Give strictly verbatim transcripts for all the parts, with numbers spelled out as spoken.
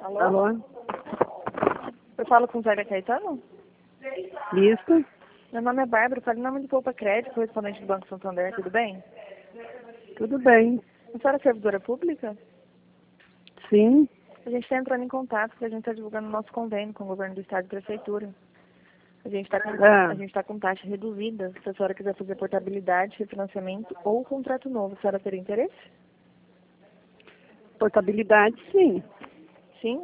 Alô? Alô? Eu falo com o Zé Caetano? Isso? Meu nome é Bárbara, eu falo em nome de Poupa Crédito, correspondente do Banco Santander, tudo bem? Tudo bem. A senhora é servidora pública? Sim. A gente está entrando em contato porque a gente está divulgando o nosso convênio com o governo do estado e prefeitura. A gente está com, Ah. a gente tá com taxa reduzida. Se a senhora quiser fazer portabilidade, refinanciamento ou contrato novo, a senhora teria interesse? Portabilidade, sim. Sim?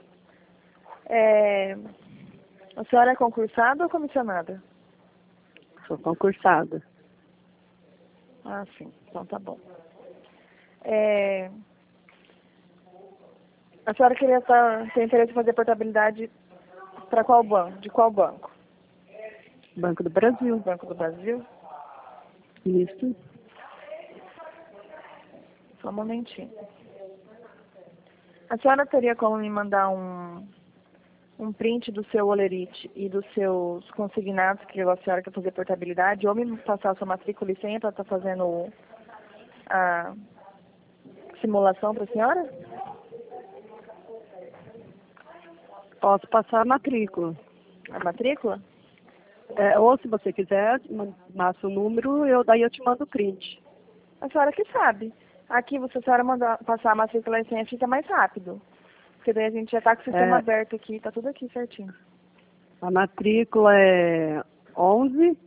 É... A senhora é concursada ou comissionada? Sou concursada. Ah, sim. Então tá bom. É... A senhora queria tá, ter interesse em fazer portabilidade para qual banco? De qual banco? Banco do Brasil. Banco do Brasil? Isso. Só um momentinho. A senhora teria como me mandar um, um print do seu olerite e dos seus consignados que a senhora quer fazer portabilidade, ou me passar a sua matrícula e senha para estar fazendo a simulação para a senhora? Posso passar a matrícula. A matrícula? É, ou se você quiser, massa o número, eu, daí eu te mando o print. A senhora que sabe. Aqui, se a senhora mandar passar a matrícula e senha, fica mais rápido. Porque daí a gente já está com o sistema É, aberto aqui, tá tudo aqui certinho. a matrícula é onze,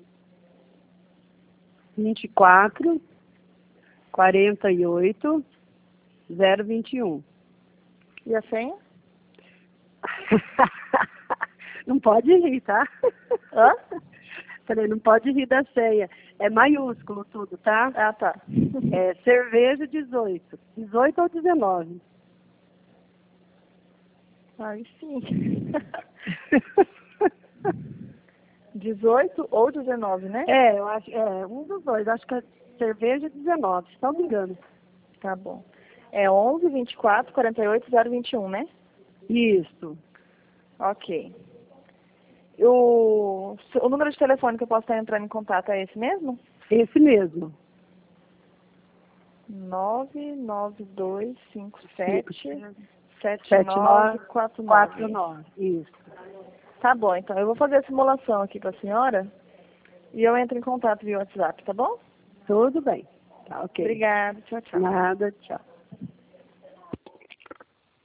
vinte e quatro, quarenta e oito, zero vinte e um. E a senha? Não pode rir, tá? Hã? Falei, não pode rir da senha. É maiúsculo tudo, tá? Ah, tá. É cerveja dezoito. dezoito ou dezenove. Aí sim. dezoito ou dezenove, né? É, eu acho, é, um dos dois. Acho que é cerveja dezenove, se não me engano. Tá bom. É onze, vinte e quatro, quarenta e oito, zero vinte e um, né? Isso. Ok. O, o número de telefone que eu posso estar entrando em contato é esse mesmo? Esse mesmo. nove nove dois cinco sete sete sete nove nove quatro quatro nove. nove. Isso. Tá bom, então eu vou fazer a simulação aqui para a senhora e eu entro em contato via WhatsApp, tá bom? Tudo bem. Tá, ok. Obrigada, tchau, tchau. Nada, tchau.